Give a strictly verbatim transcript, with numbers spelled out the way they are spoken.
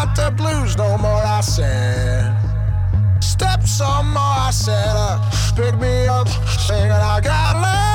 got the blues no more, I said. Step some more, I said. Uh, pick me up, singing I got love.